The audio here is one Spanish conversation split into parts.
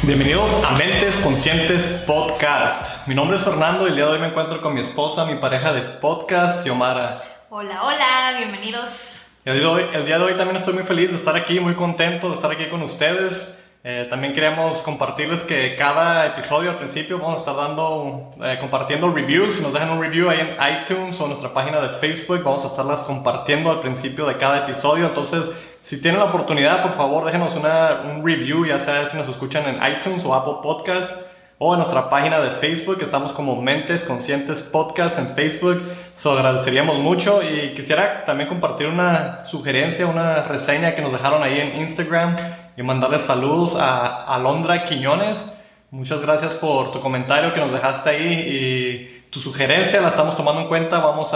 Bienvenidos a Mentes Conscientes Podcast. Mi nombre es Fernando y el día de hoy me encuentro con mi esposa, mi pareja de podcast, Xiomara. Hola, hola, bienvenidos. El día de hoy también estoy muy feliz de estar aquí, muy contento de estar aquí con ustedes. También queríamos compartirles que cada episodio al principio vamos a estar compartiendo reviews. Si nos dejan un review ahí en iTunes o en nuestra página de Facebook, vamos a estarlas compartiendo al principio de cada episodio. Entonces, si tienen la oportunidad, por favor, déjenos un review, ya sea si nos escuchan en iTunes o Apple Podcast o en nuestra página de Facebook. Estamos como Mentes Conscientes Podcast en Facebook. Se lo agradeceríamos mucho y quisiera también compartir una sugerencia, una reseña que nos dejaron ahí en Instagram y mandarles saludos a Alondra Quiñones. Muchas gracias por tu comentario que nos dejaste ahí y tu sugerencia la estamos tomando en cuenta. Vamos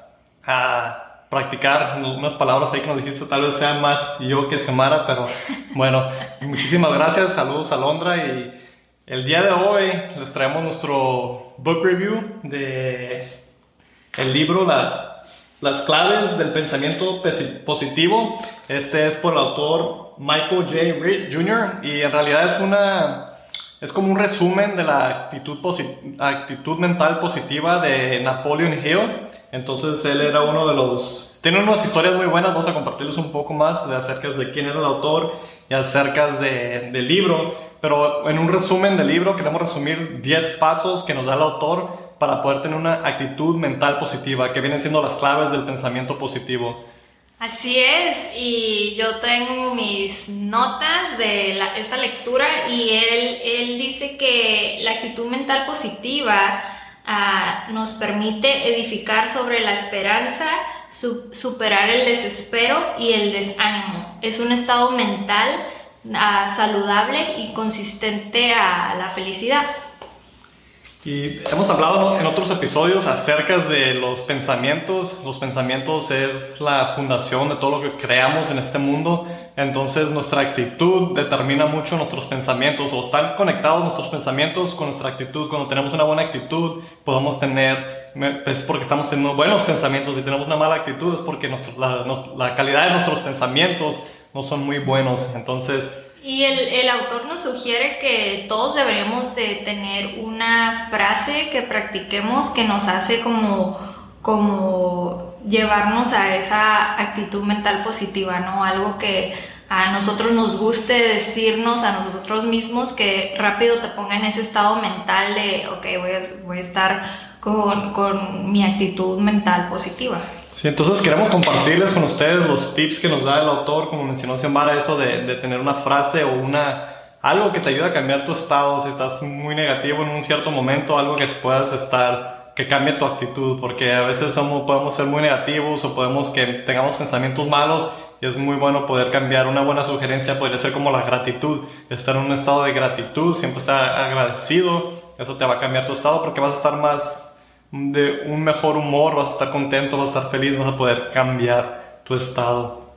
a practicar unas palabras ahí que nos dijiste, tal vez sea más yo que Xiomara, pero bueno, muchísimas gracias. Saludos a Alondra y el día de hoy les traemos nuestro book review de el libro Las claves del pensamiento positivo. Este es por el autor Michael J. Reed Jr. y en realidad es como un resumen de la actitud mental positiva de Napoleon Hill. Entonces él era tiene unas historias muy buenas. Vamos a compartirles un poco más acerca de quién era el autor y acerca del libro, pero en un resumen del libro queremos resumir 10 pasos que nos da el autor para poder tener una actitud mental positiva, que vienen siendo las claves del pensamiento positivo. Así es, y yo tengo mis notas de esta lectura y él dice que la actitud mental positiva nos permite edificar sobre la esperanza, superar el desespero y el desánimo. Es un estado mental saludable y consistente a la felicidad. Y hemos hablado en otros episodios acerca de los pensamientos. Los pensamientos es la fundación de todo lo que creamos en este mundo. Entonces nuestra actitud determina mucho nuestros pensamientos, o están conectados nuestros pensamientos con nuestra actitud. Cuando tenemos una buena actitud es porque estamos teniendo buenos pensamientos. Si tenemos una mala actitud es porque la calidad de nuestros pensamientos no son muy buenos. Entonces, y el autor nos sugiere que todos deberíamos de tener una frase que practiquemos que nos hace como llevarnos a esa actitud mental positiva, ¿no? Algo que a nosotros nos guste decirnos a nosotros mismos, que rápido te ponga en ese estado mental de ok, voy a estar con mi actitud mental positiva. Sí, entonces queremos compartirles con ustedes los tips que nos da el autor, como mencionó Xiomara, eso de tener una frase o algo que te ayude a cambiar tu estado. Si estás muy negativo en un cierto momento, algo que que cambie tu actitud, porque a veces podemos ser muy negativos o que tengamos pensamientos malos y es muy bueno poder cambiar. Una buena sugerencia podría ser como la gratitud, estar en un estado de gratitud, siempre estar agradecido. Eso te va a cambiar tu estado porque vas a estar más de un mejor humor, vas a estar contento, vas a estar feliz, vas a poder cambiar tu estado.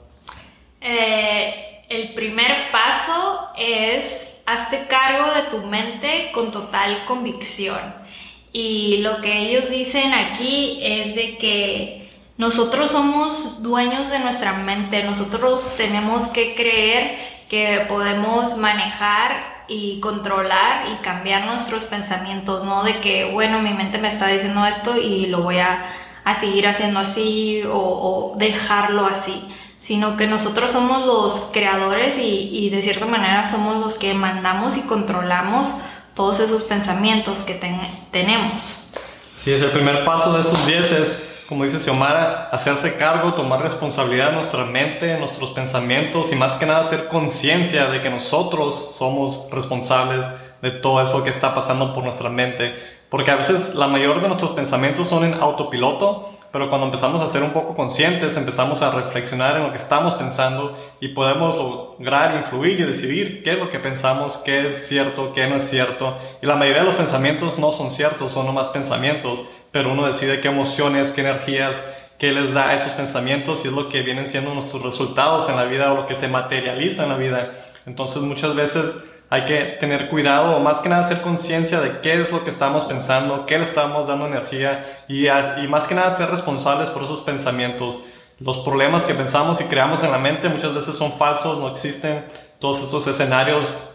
El primer paso es hazte cargo de tu mente con total convicción. Y lo que ellos dicen aquí es de que nosotros somos dueños de nuestra mente. Nosotros tenemos que creer que podemos manejar y controlar y cambiar nuestros pensamientos, no de que, bueno, mi mente me está diciendo esto y lo voy a seguir haciendo así o dejarlo así, sino que nosotros somos los creadores y de cierta manera somos los que mandamos y controlamos todos esos pensamientos que tenemos. Sí, es el primer paso de estos 10 es, como dice Xiomara, hacerse cargo, tomar responsabilidad de nuestra mente, nuestros pensamientos y más que nada hacer conciencia de que nosotros somos responsables de todo eso que está pasando por nuestra mente. Porque a veces la mayor de nuestros pensamientos son en autopiloto, pero cuando empezamos a ser un poco conscientes, empezamos a reflexionar en lo que estamos pensando y podemos lograr influir y decidir qué es lo que pensamos, qué es cierto, qué no es cierto. Y la mayoría de los pensamientos no son ciertos, son nomás pensamientos, pero uno decide qué emociones, qué energías, qué les da a esos pensamientos y es lo que vienen siendo nuestros resultados en la vida o lo que se materializa en la vida. Entonces muchas veces hay que tener cuidado o más que nada hacer conciencia de qué es lo que estamos pensando, qué le estamos dando energía y más que nada ser responsables por esos pensamientos. Los problemas que pensamos y creamos en la mente muchas veces son falsos, no existen. Todos estos escenarios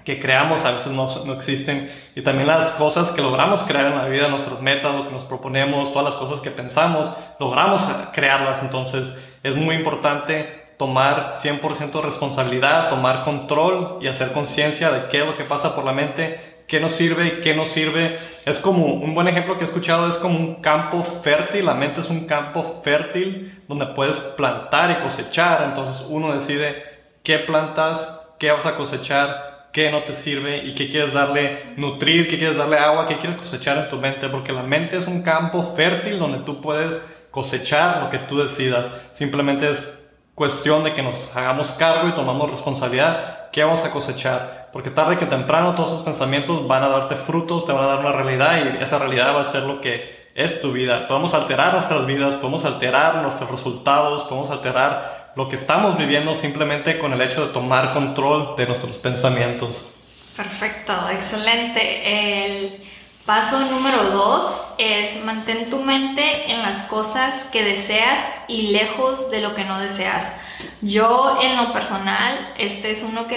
que creamos a veces no existen, y también las cosas que logramos crear en la vida, nuestras metas, lo que nos proponemos, todas las cosas que pensamos, logramos crearlas. Entonces es muy importante tomar 100% responsabilidad, tomar control y hacer conciencia de qué es lo que pasa por la mente, qué nos sirve y qué no sirve. Es como un buen ejemplo que he escuchado, es como un campo fértil. La mente es un campo fértil donde puedes plantar y cosechar. Entonces uno decide qué plantas, qué vas a cosechar, qué no te sirve y qué quieres darle nutrir, qué quieres darle agua, qué quieres cosechar en tu mente, porque la mente es un campo fértil donde tú puedes cosechar lo que tú decidas. Simplemente es cuestión de que nos hagamos cargo y tomamos responsabilidad. ¿Qué vamos a cosechar? Porque tarde que temprano todos esos pensamientos van a darte frutos, te van a dar una realidad, y esa realidad va a ser lo que es tu vida. Podemos alterar nuestras vidas, podemos alterar nuestros resultados, podemos alterar lo que estamos viviendo simplemente con el hecho de tomar control de nuestros pensamientos. Perfecto, excelente. El paso número 2 es mantén tu mente en las cosas que deseas y lejos de lo que no deseas. Yo en lo personal, este es uno que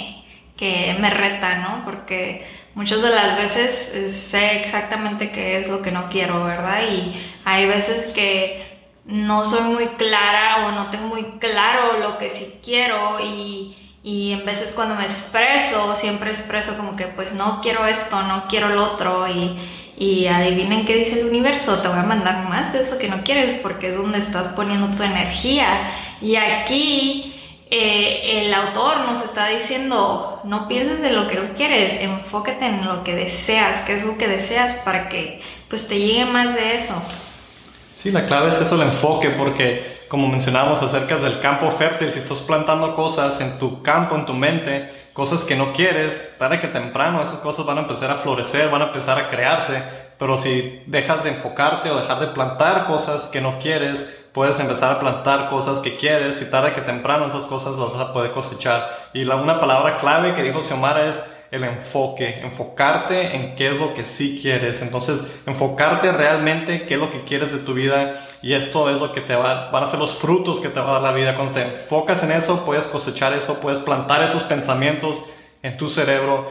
me reta, ¿no? Porque muchas de las veces sé exactamente qué es lo que no quiero, ¿verdad? Y hay veces que no soy muy clara o no tengo muy claro lo que sí quiero, y en veces cuando me expreso, siempre expreso como que pues no quiero esto, no quiero lo otro, y adivinen qué dice el universo: te voy a mandar más de eso que no quieres, porque es donde estás poniendo tu energía. Y aquí el autor nos está diciendo: no pienses en lo que no quieres, enfócate en lo que deseas, qué es lo que deseas, para que pues te llegue más de eso. Sí, la clave es eso, el enfoque, porque como mencionábamos acerca del campo fértil, si estás plantando cosas en tu campo, en tu mente, cosas que no quieres, tarde que temprano esas cosas van a empezar a florecer, van a empezar a crearse. Pero si dejas de enfocarte o dejar de plantar cosas que no quieres, puedes empezar a plantar cosas que quieres, y tarde que temprano esas cosas las vas a poder cosechar. Y una palabra clave que dijo Xiomara es el enfoque, enfocarte en qué es lo que sí quieres. Entonces, enfocarte realmente qué es lo que quieres de tu vida, y esto es lo que van a ser los frutos que te va a dar la vida. Cuando te enfocas en eso, puedes cosechar eso, puedes plantar esos pensamientos en tu cerebro.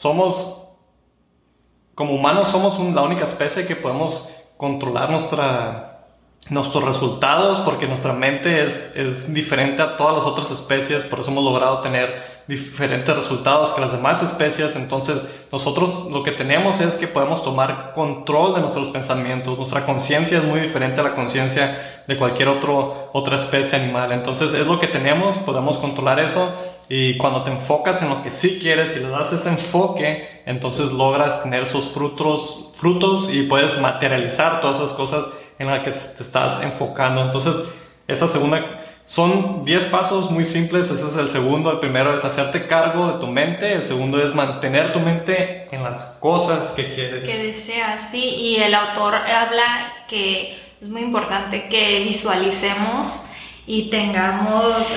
Como humanos, somos la única especie que podemos controlar nuestros resultados, porque nuestra mente es diferente a todas las otras especies. Por eso hemos logrado tener diferentes resultados que las demás especies. Entonces nosotros lo que tenemos es que podemos tomar control de nuestros pensamientos. Nuestra conciencia es muy diferente a la conciencia de cualquier otra especie animal. Entonces es lo que tenemos, podemos controlar eso. Y cuando te enfocas en lo que sí quieres y le das ese enfoque, entonces logras tener esos frutos y puedes materializar todas esas cosas en las que te estás enfocando. Entonces esa segunda, son 10 pasos muy simples. Ese es el segundo. El primero es hacerte cargo de tu mente. El segundo es mantener tu mente en las cosas que quieres, que deseas, sí. Y el autor habla que es muy importante que visualicemos y tengamos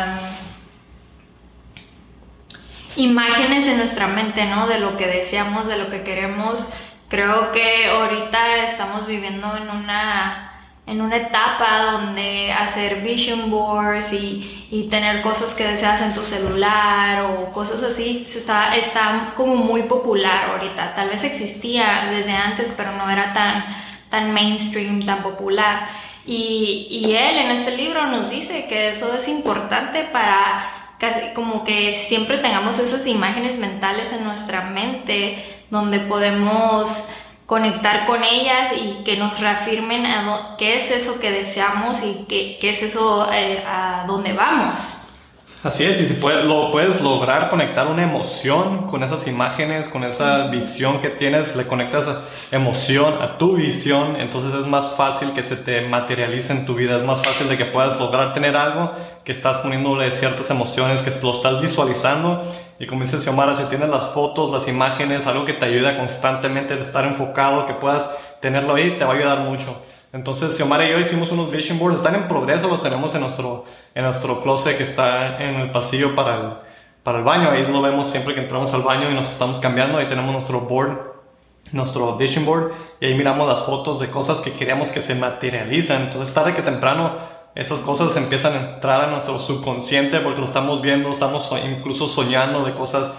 imágenes en nuestra mente, ¿no? De lo que deseamos, de lo que queremos. Creo que ahorita estamos viviendo en una etapa donde hacer vision boards y tener cosas que deseas en tu celular o cosas así está como muy popular ahorita. Tal vez existía desde antes, pero no era tan mainstream, tan popular. Y él en este libro nos dice que eso es importante para como que siempre tengamos esas imágenes mentales en nuestra mente, donde podemos conectar con ellas y que nos reafirmen qué es eso que deseamos y qué es eso a dónde vamos. Así es, y si puedes lograr conectar una emoción con esas imágenes, con esa visión que tienes, le conectas emoción a tu visión, entonces es más fácil que se te materialice en tu vida. Es más fácil de que puedas lograr tener algo que estás poniéndole ciertas emociones, que lo estás visualizando. Y como dice Xiomara, si tienes las fotos, las imágenes, algo que te ayuda constantemente a estar enfocado, que puedas tenerlo ahí, te va a ayudar mucho. Entonces Xiomara y yo hicimos unos vision boards, están en progreso, los tenemos en nuestro closet que está en el pasillo para el baño. Ahí lo vemos siempre que entramos al baño y nos estamos cambiando. Ahí tenemos nuestro vision board, y ahí miramos las fotos de cosas que queríamos que se materializan. Entonces tarde que temprano esas cosas empiezan a entrar a nuestro subconsciente, porque lo estamos viendo, estamos incluso soñando de cosas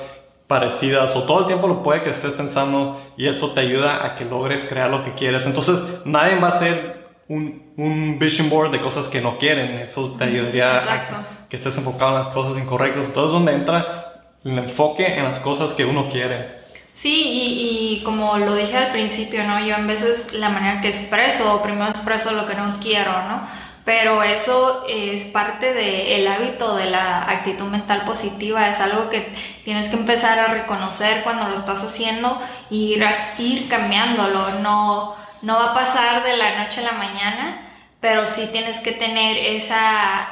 parecidas o todo el tiempo lo puede que estés pensando y esto te ayuda a que logres crear lo que quieres. Entonces nadie va a hacer un vision board de cosas que no quieren. Eso te ayudaría a que estés enfocado en las cosas incorrectas. Entonces donde entra el enfoque en las cosas que uno quiere. Sí, y como lo dije al principio, ¿no? Yo en veces la manera que expreso, primero expreso lo que no quiero, ¿no? Pero eso es parte del hábito de la actitud mental positiva, es algo que tienes que empezar a reconocer cuando lo estás haciendo y ir cambiándolo. No va a pasar de la noche a la mañana, pero sí tienes que tener esa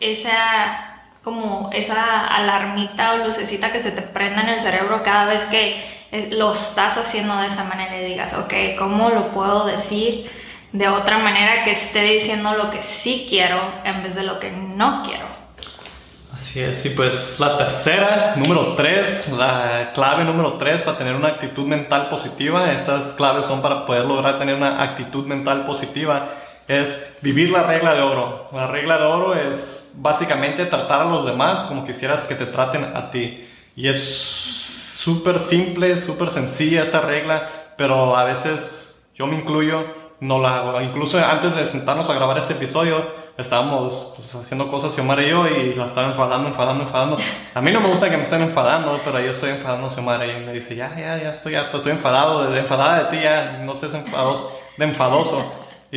alarmita o lucecita que se te prenda en el cerebro cada vez que lo estás haciendo de esa manera y digas, ok, ¿cómo lo puedo decir de otra manera que esté diciendo lo que sí quiero en vez de lo que no quiero? Así es, y pues la tercera, número 3, la clave número 3 para tener una actitud mental positiva, estas claves son para poder lograr tener una actitud mental positiva, es vivir la regla de oro. La regla de oro es básicamente tratar a los demás como quisieras que te traten a ti. Y es súper simple, súper sencilla esta regla, pero a veces yo me incluyo, no la hago. Incluso antes de sentarnos a grabar este episodio, estábamos pues, haciendo cosas Xiomara y yo y la estaba enfadando. A mí no me gusta que me estén enfadando, pero yo estoy enfadando a Xiomara y me dice, ya estoy harto, estoy enfadada de ti, ya no estés enfadoso.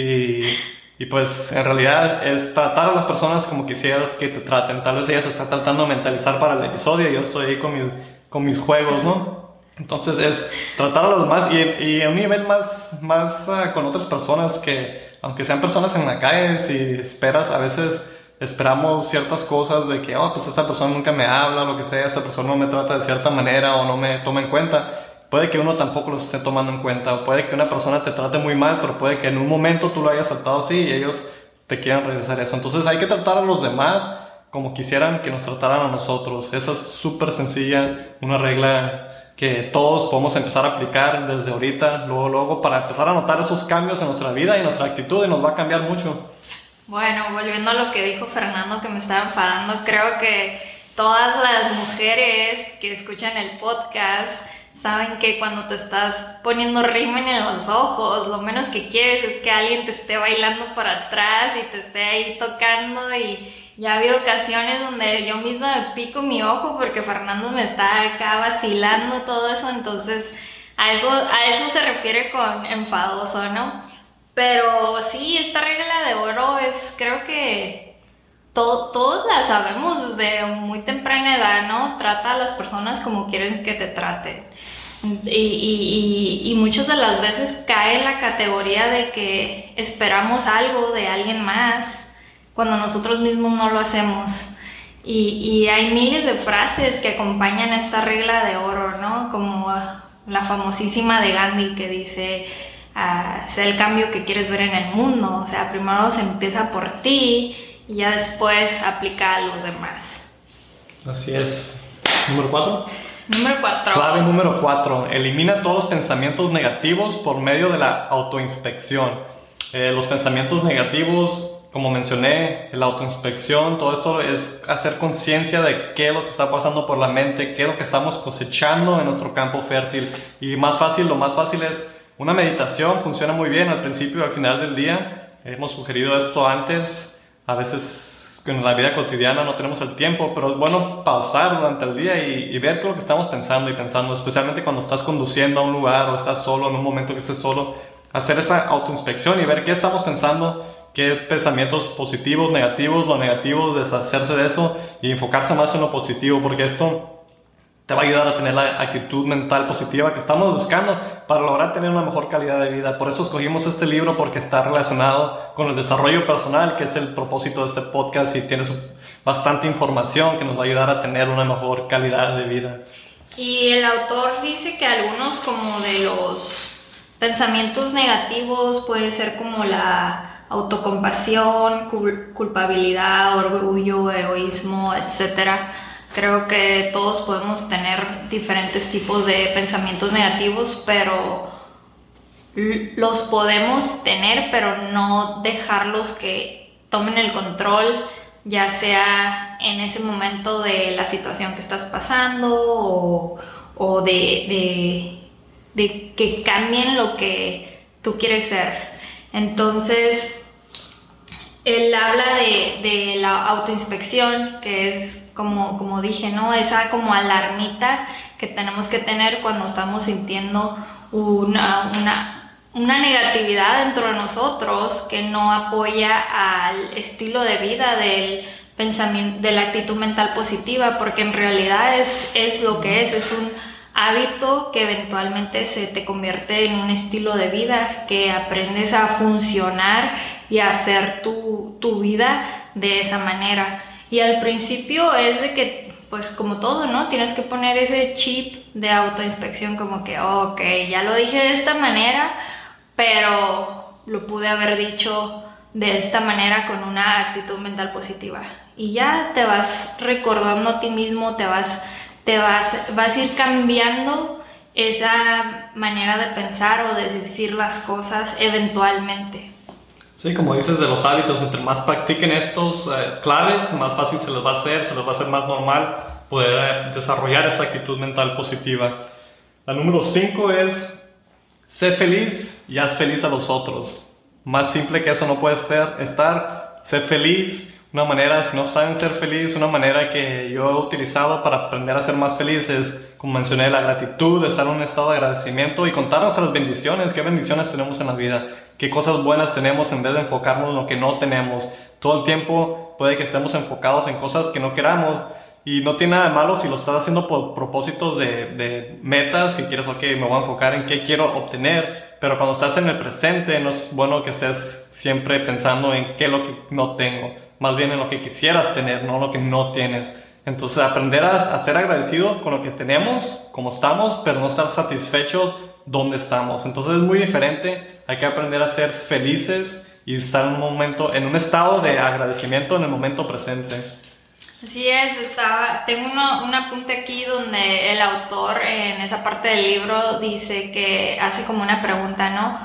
Y pues en realidad es tratar a las personas como quisieras que te traten. Tal vez ella se está tratando de mentalizar para el episodio y yo estoy ahí con mis juegos, ¿no? Entonces es tratar a los demás y a un nivel más con otras personas que, aunque sean personas en la calle, si esperas, a veces esperamos ciertas cosas de que, pues esta persona nunca me habla, lo que sea, esta persona no me trata de cierta manera o no me toma en cuenta. Puede que uno tampoco lo esté tomando en cuenta, o puede que una persona te trate muy mal, pero puede que en un momento tú lo hayas tratado así y ellos te quieran regresar eso. Entonces hay que tratar a los demás como quisieran que nos trataran a nosotros. Esa es súper sencilla, una regla que todos podemos empezar a aplicar desde ahorita, luego para empezar a notar esos cambios en nuestra vida y nuestra actitud, y nos va a cambiar mucho. Bueno, volviendo a lo que dijo Fernando, que me estaba enfadando, creo que todas las mujeres que escuchan el podcast saben que cuando te estás poniendo rímel en los ojos, lo menos que quieres es que alguien te esté bailando por atrás y te esté ahí tocando, y ya ha habido ocasiones donde yo misma me pico mi ojo porque Fernando me está acá vacilando, todo eso. Entonces a eso se refiere con enfadoso, ¿no? Pero sí, esta regla de oro creo que todos la sabemos desde muy temprana edad, ¿no? Trata a las personas como quieren que te traten. Y muchas de las veces cae en la categoría de que esperamos algo de alguien más cuando nosotros mismos no lo hacemos. Y hay miles de frases que acompañan esta regla de oro, ¿no? Como la famosísima de Gandhi que dice, sé el cambio que quieres ver en el mundo. O sea, primero se empieza por ti y ya después aplica a los demás. Así es. ¿Número 4? Número 4. Clave número 4. Elimina todos los pensamientos negativos por medio de la autoinspección. Los pensamientos negativos, como mencioné, la autoinspección, todo esto es hacer conciencia de qué es lo que está pasando por la mente, qué es lo que estamos cosechando en nuestro campo fértil. Y lo más fácil es una meditación. Funciona muy bien al principio y al final del día. Hemos sugerido esto antes. A veces en la vida cotidiana no tenemos el tiempo, pero es bueno pausar durante el día y ver qué es lo que estamos pensando, especialmente cuando estás conduciendo a un lugar o estás solo, en un momento que estés solo, hacer esa autoinspección y ver qué estamos pensando, qué pensamientos positivos, negativos, lo negativo, deshacerse de eso y enfocarse más en lo positivo, porque esto te va a ayudar a tener la actitud mental positiva que estamos buscando para lograr tener una mejor calidad de vida. Por eso escogimos este libro, porque está relacionado con el desarrollo personal, que es el propósito de este podcast, y tiene bastante información que nos va a ayudar a tener una mejor calidad de vida. Y el autor dice que algunos como de los pensamientos negativos puede ser como la autocompasión, culpabilidad, orgullo, egoísmo, etcétera. Creo que todos podemos tener diferentes tipos de pensamientos negativos, pero los podemos tener, pero no dejarlos que tomen el control, ya sea en ese momento de la situación que estás pasando o de que cambien lo que tú quieres ser. Entonces, él habla de la autoinspección, que es como dije, ¿no? Esa como alarmita que tenemos que tener cuando estamos sintiendo una negatividad dentro de nosotros que no apoya al estilo de vida del pensamiento, de la actitud mental positiva, porque en realidad es lo que es un hábito que eventualmente se te convierte en un estilo de vida, que aprendes a funcionar y a hacer tu vida de esa manera. Y al principio es de que, pues como todo, ¿no? Tienes que poner ese chip de autoinspección como que, ok, ya lo dije de esta manera, pero lo pude haber dicho de esta manera con una actitud mental positiva. Y ya te vas recordando a ti mismo, vas a ir cambiando esa manera de pensar o de decir las cosas eventualmente. Sí, como dices de los hábitos, entre más practiquen estos claves, más fácil se les va a hacer más normal poder desarrollar esta actitud mental positiva. La número 5 es: sé feliz y haz feliz a los otros. Más simple que eso no puede estar. Sé feliz. Una manera, si no saben ser feliz, una manera que yo he utilizado para aprender a ser más feliz es, como mencioné, la gratitud, estar en un estado de agradecimiento y contar nuestras bendiciones, qué bendiciones tenemos en la vida, qué cosas buenas tenemos en vez de enfocarnos en lo que no tenemos. Todo el tiempo puede que estemos enfocados en cosas que no queramos y no tiene nada de malo si lo estás haciendo por propósitos de metas que quieres, ok, me voy a enfocar en qué quiero obtener, pero cuando estás en el presente no es bueno que estés siempre pensando en qué es lo que no tengo, más bien en lo que quisieras tener, no lo que no tienes. Entonces aprender a ser agradecido con lo que tenemos, como estamos, pero no estar satisfechos donde estamos. Entonces es muy diferente, hay que aprender a ser felices y estar en un estado de agradecimiento en el momento presente. Así es, tengo un apunte aquí donde el autor en esa parte del libro dice que hace como una pregunta, ¿no?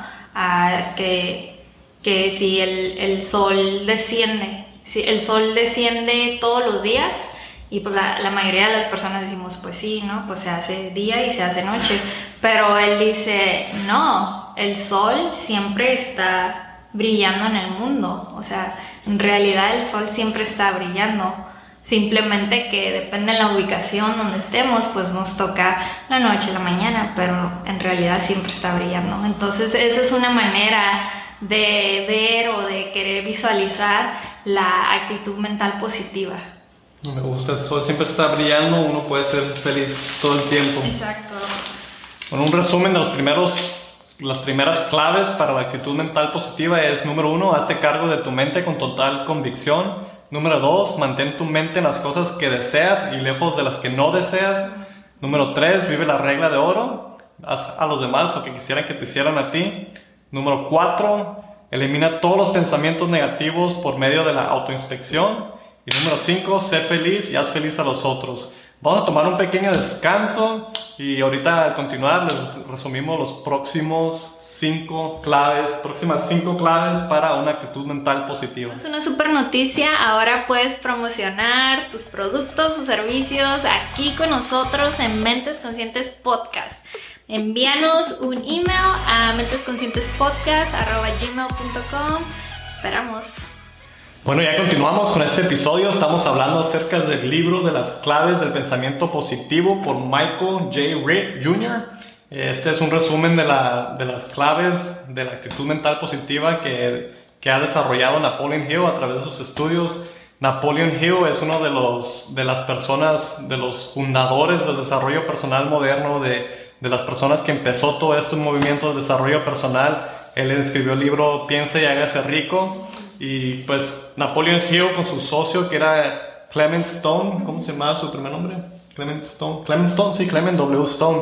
Que si el sol desciende, si el sol desciende todos los días, y pues la mayoría de las personas decimos, pues sí, ¿no? Pues se hace día y se hace noche, pero él dice, no, el sol siempre está brillando en el mundo, o sea, en realidad el sol siempre está brillando. Simplemente que depende de la ubicación donde estemos, pues nos toca la noche, la mañana, pero en realidad siempre está brillando. Entonces esa es una manera de ver o de querer visualizar la actitud mental positiva. Me gusta, el sol siempre está brillando, uno puede ser feliz todo el tiempo. Exacto. Bueno, un resumen de las primeras claves para la actitud mental positiva es: número 1, hazte cargo de tu mente con total convicción. Número 2, mantén tu mente en las cosas que deseas y lejos de las que no deseas. Número 3, vive la regla de oro. Haz a los demás lo que quisieran que te hicieran a ti. Número 4, elimina todos los pensamientos negativos por medio de la autoinspección. Y número 5, sé feliz y haz feliz a los otros. Vamos a tomar un pequeño descanso y ahorita al continuar les resumimos los próximas 5 claves para una actitud mental positiva. Es una super noticia, ahora puedes promocionar tus productos o servicios aquí con nosotros en Mentes Conscientes Podcast. Envíanos un email a mentesconscientespodcast@gmail.com. Esperamos. Bueno, ya continuamos con este episodio. Estamos hablando acerca del libro de las claves del pensamiento positivo por Michael J. Ray Jr. Este es un resumen de las claves de la actitud mental positiva que ha desarrollado Napoleon Hill a través de sus estudios. Napoleon Hill es uno de los fundadores del desarrollo personal moderno, de las personas que empezó todo esto, un movimiento de desarrollo personal. Él escribió el libro Piense y hágase rico. Y pues Napoleon Hill con su socio que era Clement Stone, ¿cómo se llamaba su primer nombre? Clement W. Stone.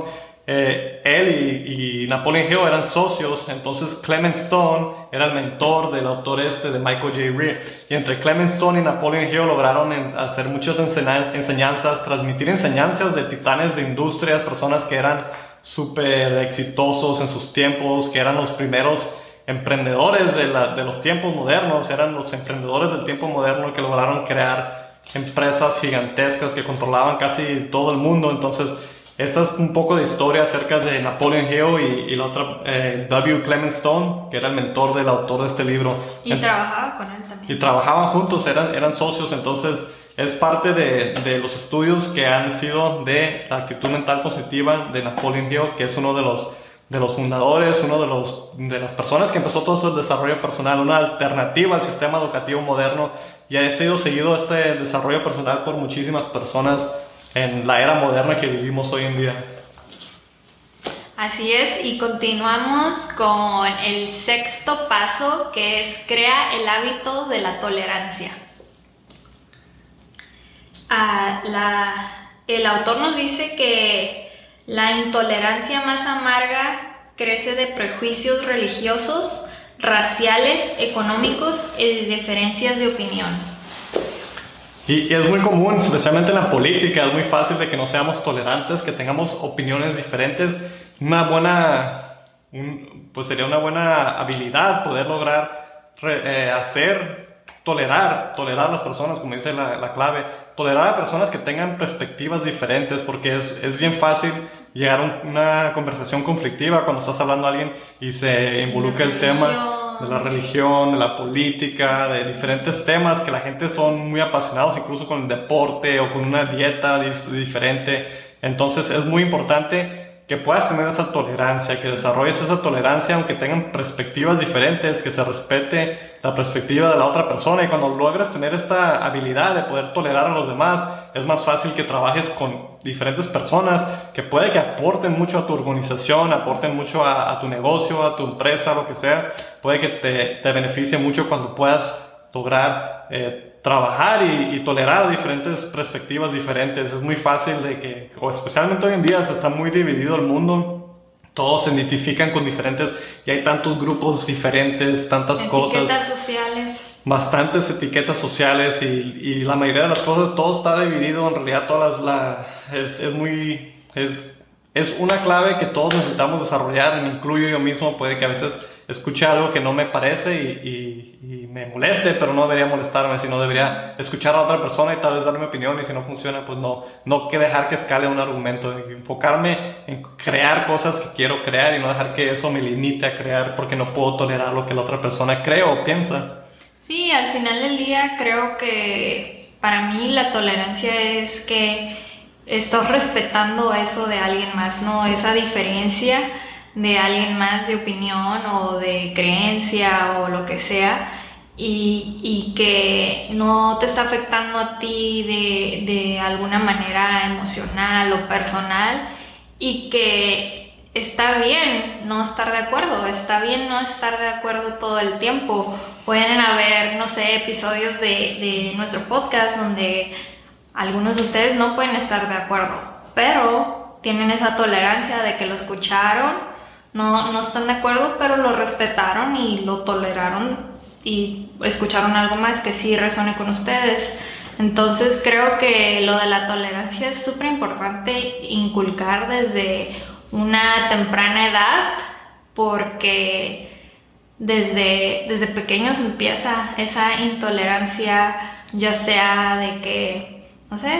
Él y Napoleon Hill eran socios, entonces Clement Stone era el mentor del autor de Michael J. Ray. Y entre Clement Stone y Napoleon Hill lograron hacer muchas enseñanzas, transmitir enseñanzas de titanes de industrias, personas que eran súper exitosos en sus tiempos, que eran los primeros emprendedores de los tiempos modernos, eran los emprendedores del tiempo moderno que lograron crear empresas gigantescas que controlaban casi todo el mundo. Entonces Esta es un poco de historia acerca de Napoleon Hill y la otra, W. Clement Stone, que era el mentor del autor de este libro. Y trabajaba con él también. Y trabajaban juntos, eran socios, entonces es parte de los estudios que han sido de la actitud mental positiva de Napoleon Hill, que es uno de los fundadores, uno de las personas que empezó todo el desarrollo personal, una alternativa al sistema educativo moderno, y ha sido seguido este desarrollo personal por muchísimas personas en la era moderna que vivimos hoy en día. Así es, y continuamos con el sexto paso, que es crea el hábito de la tolerancia. El autor nos dice que la intolerancia más amarga crece de prejuicios religiosos, raciales, económicos y de diferencias de opinión. Y es muy común, especialmente en la política, es muy fácil de que no seamos tolerantes, que tengamos opiniones diferentes. Pues sería una buena habilidad poder lograr tolerar a las personas, como dice la clave, tolerar a personas que tengan perspectivas diferentes, porque es bien fácil llegar a una conversación conflictiva cuando estás hablando a alguien y se involucra el tema de la religión, de la política, de diferentes temas que la gente son muy apasionados, incluso con el deporte o con una dieta diferente. Entonces es muy importante que puedas tener esa tolerancia, que desarrolles esa tolerancia aunque tengan perspectivas diferentes, que se respete la perspectiva de la otra persona, y cuando logras tener esta habilidad de poder tolerar a los demás, es más fácil que trabajes con diferentes personas que puede que aporten mucho a tu organización, aporten mucho a tu negocio, a tu empresa, lo que sea. Puede que te beneficie mucho cuando puedas lograr trabajar y tolerar diferentes perspectivas diferentes. Es muy fácil de que, o especialmente hoy en día, se está muy dividido el mundo. Todos se identifican con diferentes, y hay tantos grupos diferentes, tantas cosas. Etiquetas sociales. Bastantes etiquetas sociales, y la mayoría de las cosas, todo está dividido. En realidad, es una clave que todos necesitamos desarrollar, me incluyo yo mismo. Puede que a veces escuche algo que no me parece y me moleste, pero no debería molestarme, sino debería escuchar a otra persona y tal vez darle mi opinión, y si no funciona, pues no que dejar que escale un argumento, enfocarme en crear cosas que quiero crear y no dejar que eso me limite a crear porque no puedo tolerar lo que la otra persona cree o piensa. Sí, al final del día creo que para mí la tolerancia es que estás respetando eso de alguien más, ¿no? Esa diferencia de alguien más de opinión o de creencia o lo que sea, y que no te está afectando a ti de alguna manera emocional o personal, y que está bien no estar de acuerdo, está bien no estar de acuerdo todo el tiempo. Pueden haber, no sé, episodios de nuestro podcast donde algunos de ustedes no pueden estar de acuerdo, pero tienen esa tolerancia de que lo escucharon, no están de acuerdo, pero lo respetaron y lo toleraron y escucharon algo más que sí resuene con ustedes. Entonces creo que lo de la tolerancia es súper importante inculcar desde una temprana edad, porque desde pequeños empieza esa intolerancia, ya sea de que, no sé,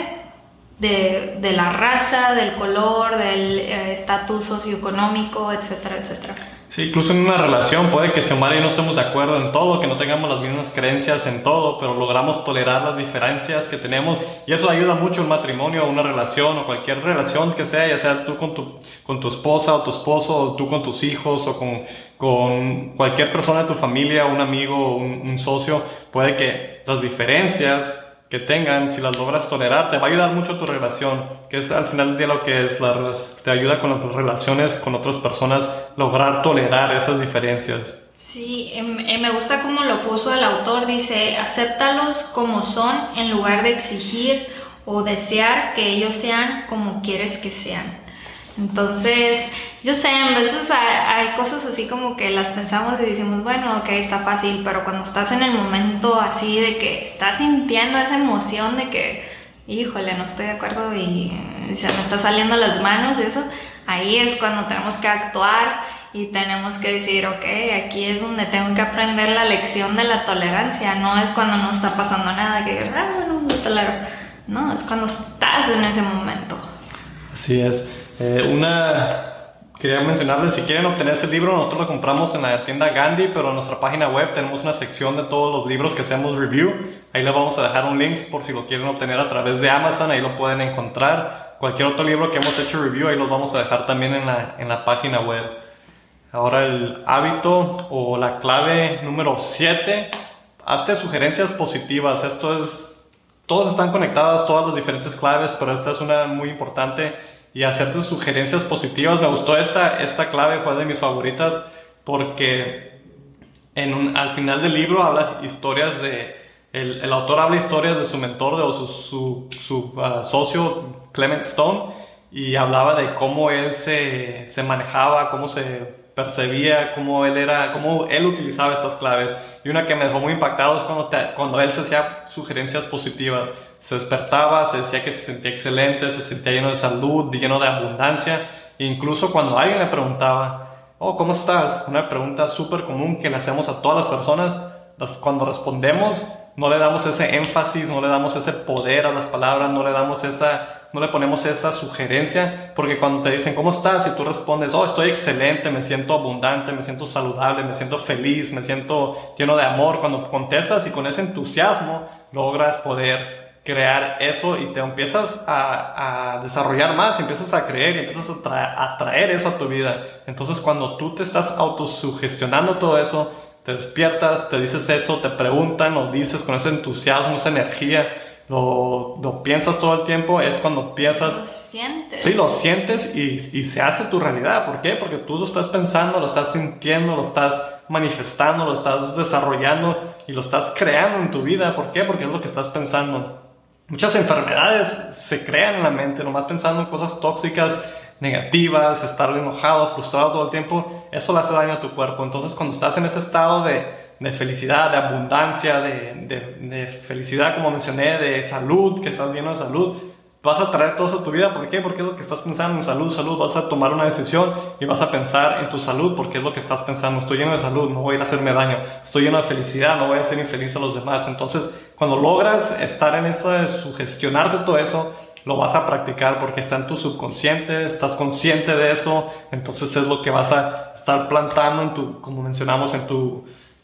de la raza, del color, del estatus socioeconómico, etcétera, etcétera. Sí, incluso en una relación puede que Xiomara y yo no estemos de acuerdo en todo, que no tengamos las mismas creencias en todo, pero logramos tolerar las diferencias que tenemos, y eso ayuda mucho en matrimonio, una relación o cualquier relación que sea, ya sea tú con tu esposa o tu esposo, o tú con tus hijos, o con cualquier persona de tu familia, un amigo, un socio. Puede que las diferencias que tengan, si las logras tolerar, te va a ayudar mucho a tu relación, que es al final del día lo que es, te ayuda con las relaciones con otras personas, lograr tolerar esas diferencias. Sí, me gusta cómo lo puso el autor, dice, acéptalos como son en lugar de exigir o desear que ellos sean como quieres que sean. Entonces, yo sé, a veces hay cosas así como que las pensamos y decimos, bueno, ok, está fácil, pero cuando estás en el momento así de que estás sintiendo esa emoción de que, híjole, no estoy de acuerdo y se me está saliendo las manos, eso, ahí es cuando tenemos que actuar y tenemos que decir, ok, aquí es donde tengo que aprender la lección de la tolerancia. No es cuando no está pasando nada que digas, bueno, no tolero. No, es cuando estás en ese momento. Así es. Quería mencionarles, si quieren obtener ese libro, nosotros lo compramos en la tienda Gandhi, pero en nuestra página web tenemos una sección de todos los libros que hacemos review. Ahí les vamos a dejar un link por si lo quieren obtener a través de Amazon, ahí lo pueden encontrar. Cualquier otro libro que hemos hecho review, ahí los vamos a dejar también en la página web. Ahora el hábito o la clave número 7, hazte sugerencias positivas. Todas están conectadas, todas las diferentes claves, pero esta es una muy importante. Y hacerte sugerencias positivas. Me gustó esta clave, fue de mis favoritas, porque al final del libro habla historias el autor habla historias de su mentor o su socio Clement Stone, y hablaba de cómo él se manejaba, cómo se percibía, cómo él utilizaba estas claves. Y una que me dejó muy impactado es cuando él se hacía sugerencias positivas. Se despertaba, se decía que se sentía excelente, se sentía lleno de salud, lleno de abundancia. E incluso cuando alguien le preguntaba, ¿cómo estás? Una pregunta súper común que le hacemos a todas las personas. Cuando respondemos, no le damos ese énfasis, no le damos ese poder a las palabras, no le ponemos esa sugerencia, porque cuando te dicen ¿cómo estás? y tú respondes, estoy excelente, me siento abundante, me siento saludable, me siento feliz, me siento lleno de amor, cuando contestas y con ese entusiasmo logras poder crear eso y te empiezas a desarrollar más, empiezas a creer y empiezas a traer eso a tu vida. Entonces cuando tú te estás autosugestionando todo eso, te despiertas, te dices eso, te preguntan, lo dices con ese entusiasmo, esa energía, lo piensas todo el tiempo, es cuando piensas... Lo sientes. Sí, lo sientes y se hace tu realidad. ¿Por qué? Porque tú lo estás pensando, lo estás sintiendo, lo estás manifestando, lo estás desarrollando y lo estás creando en tu vida. ¿Por qué? Porque es lo que estás pensando. Muchas enfermedades se crean en la mente, nomás pensando en cosas tóxicas, negativas, estar enojado, frustrado todo el tiempo. Eso le hace daño a tu cuerpo. Entonces cuando estás en ese estado de felicidad, de abundancia, de felicidad, como mencioné, de salud, que estás lleno de salud, vas a traer todo eso a tu vida. ¿Por qué? Porque es lo que estás pensando en salud. Vas a tomar una decisión y vas a pensar en tu salud, porque es lo que estás pensando. Estoy lleno de salud, no voy a ir a hacerme daño. Estoy lleno de felicidad, no voy a hacer infeliz a los demás. Entonces, cuando logras estar en esa de sugestionarte todo eso, lo vas a practicar porque está en tu subconsciente, estás consciente de eso. Entonces es lo que vas a estar plantando como mencionamos, en tu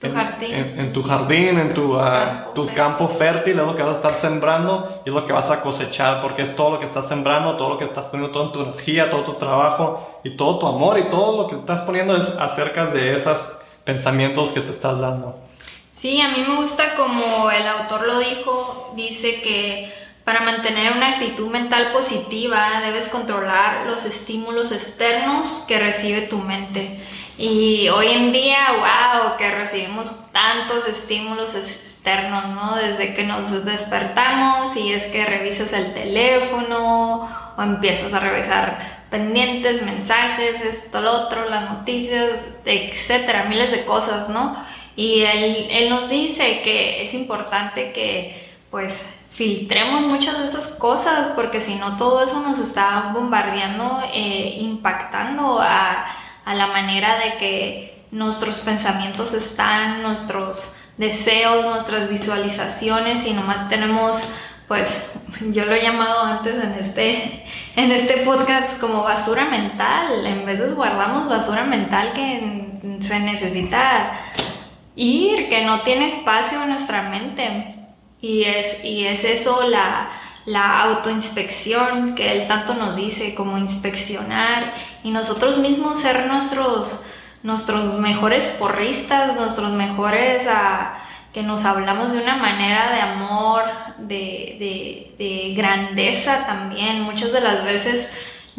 jardín, en tu campo fértil. Es lo que vas a estar sembrando y es lo que vas a cosechar, porque es todo lo que estás sembrando, todo lo que estás poniendo, toda tu energía, todo tu trabajo y todo tu amor, y todo lo que estás poniendo es acerca de esos pensamientos que te estás dando. Sí, a mí me gusta como el autor lo dijo, dice que para mantener una actitud mental positiva debes controlar los estímulos externos que recibe tu mente. Y hoy en día, wow, que recibimos tantos estímulos externos, ¿no? Desde que nos despertamos y es que revisas el teléfono o empiezas a revisar pendientes, mensajes, esto, lo otro, las noticias, etcétera, miles de cosas, ¿no? Y él nos dice que es importante que, pues, filtremos muchas de esas cosas, porque si no todo eso nos está bombardeando, impactando a la manera de que nuestros pensamientos están, nuestros deseos, nuestras visualizaciones, y nomás tenemos, pues, yo lo he llamado antes en este podcast como basura mental. En veces guardamos basura mental que se necesita ir, que no tiene espacio en nuestra mente. Y es eso la autoinspección que él tanto nos dice, como inspeccionar y nosotros mismos ser nuestros mejores porristas, nuestros mejores, que nos hablamos de una manera de amor, de grandeza también. Muchas de las veces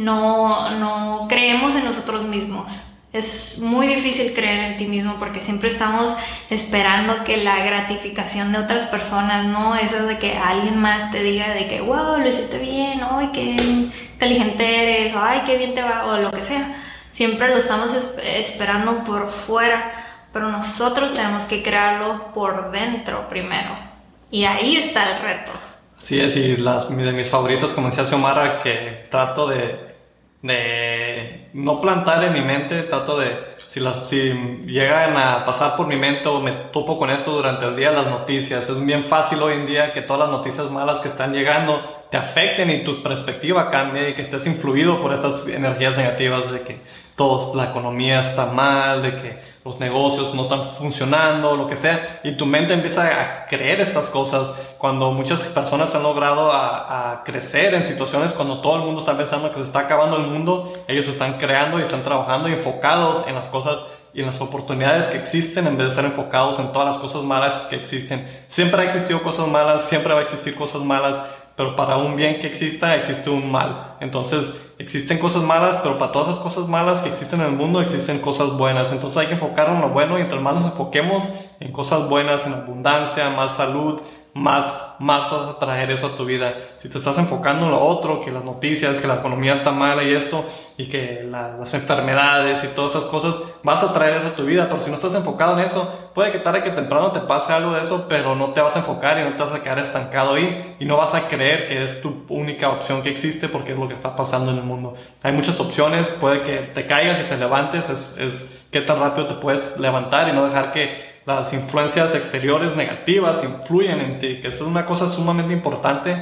no creemos en nosotros mismos. Es muy difícil creer en ti mismo porque siempre estamos esperando que la gratificación de otras personas, ¿no? Esa de que alguien más te diga de que, wow, lo hiciste bien, ay, qué inteligente eres, ay, qué bien te va, o lo que sea. Siempre lo estamos esperando por fuera, pero nosotros tenemos que crearlo por dentro primero. Y ahí está el reto. Sí, es, y de mis favoritos, como decía Xiomara, que trato de no plantar en mi mente, trato de si llegan a pasar por mi mente o me topo con esto durante el día, las noticias, es bien fácil hoy en día que todas las noticias malas que están llegando te afecten y tu perspectiva cambie y que estés influido por estas energías negativas de que la economía está mal, de que los negocios no están funcionando, lo que sea, y tu mente empieza a creer estas cosas cuando muchas personas han logrado a crecer en situaciones cuando todo el mundo está pensando que se está acabando el mundo. Ellos están creando y están trabajando y enfocados en las cosas y en las oportunidades que existen en vez de estar enfocados en todas las cosas malas que existen. Siempre ha existido cosas malas, siempre va a existir cosas malas, pero para un bien que exista, existe un mal. Entonces, existen cosas malas, pero para todas esas cosas malas que existen en el mundo, existen cosas buenas. Entonces hay que enfocarnos en lo bueno, y entre más nos enfoquemos en cosas buenas, en abundancia, más salud, más vas a traer eso a tu vida. Si te estás enfocando en lo otro, que las noticias, que la economía está mala y esto, y que las enfermedades y todas esas cosas, vas a traer eso a tu vida. Pero si no estás enfocado en eso, puede que tarde que temprano te pase algo de eso, pero no te vas a enfocar y no te vas a quedar estancado ahí y no vas a creer que es tu única opción que existe, porque es lo que está pasando en el mundo. Hay muchas opciones, puede que te caigas y te levantes, es qué tan rápido te puedes levantar y no dejar que las influencias exteriores negativas influyen en ti, que eso es una cosa sumamente importante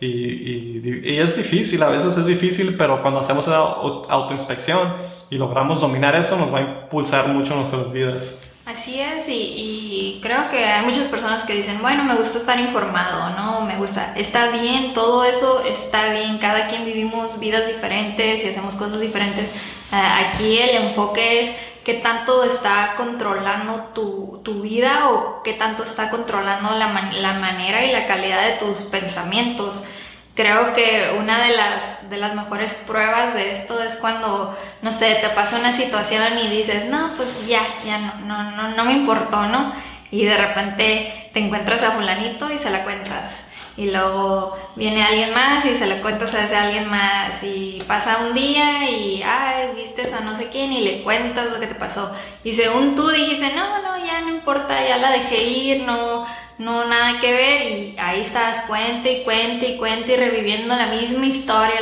y es difícil, a veces es difícil, pero cuando hacemos la autoinspección y logramos dominar eso, nos va a impulsar mucho en nuestras vidas. Así es, y creo que hay muchas personas que dicen, bueno, me gusta estar informado, ¿no? Me gusta, está bien, todo eso está bien, cada quien vivimos vidas diferentes y hacemos cosas diferentes. Aquí el enfoque es qué tanto está controlando tu vida o qué tanto está controlando la manera y la calidad de tus pensamientos. Creo que una de las mejores pruebas de esto es cuando, no sé, te pasa una situación y dices, no, pues ya no me importó, ¿no? Y de repente te encuentras a fulanito y se la cuentas. Y luego viene alguien más y se le cuentas a ese alguien más, y pasa un día y viste a no sé quién y le cuentas lo que te pasó, y según tú dijiste no, ya no importa, ya la dejé ir, no nada que ver, y ahí estás cuente y reviviendo la misma historia.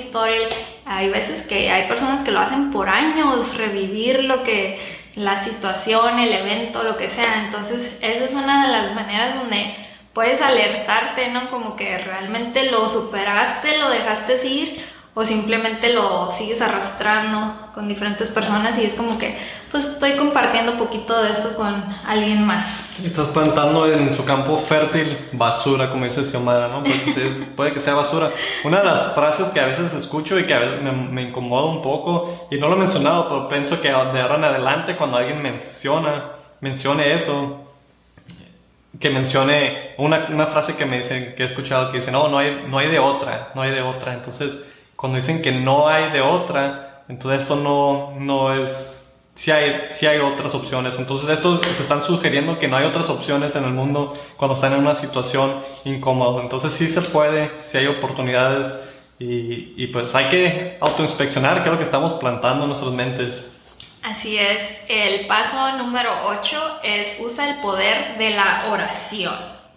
Hay veces que hay personas que lo hacen por años, revivir la situación, el evento, lo que sea. Entonces esa es una de las maneras donde puedes alertarte, ¿no? Como que realmente lo superaste, lo dejaste ir, o simplemente lo sigues arrastrando con diferentes personas, y es como que, pues estoy compartiendo un poquito de esto con alguien más. Estás plantando en su campo fértil basura, como dice Xiomara, ¿no? Puede que sea basura. Una de las frases que a veces escucho y que a veces me incomoda un poco, y no lo he mencionado, pero pienso que de ahora en adelante, cuando alguien mencione eso, que mencione una frase que me dicen, que he escuchado, que dice, no hay de otra. Entonces, cuando dicen que no hay de otra, entonces esto no es, sí hay otras opciones. Entonces esto se están sugiriendo que no hay otras opciones en el mundo cuando están en una situación incómoda. Entonces sí se puede, sí hay oportunidades, y pues hay que autoinspeccionar qué es lo que estamos plantando en nuestras mentes. Así es. El paso número 8 es usa el poder de la oración.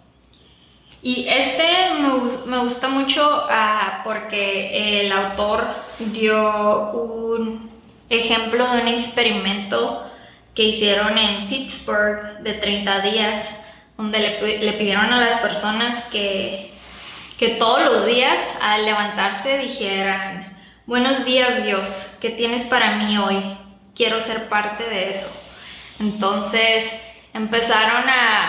Y me gusta mucho porque el autor dio un ejemplo de un experimento que hicieron en Pittsburgh de 30 días, donde le pidieron a las personas que todos los días al levantarse dijeran, buenos días Dios, ¿qué tienes para mí hoy? Quiero ser parte de eso. Entonces empezaron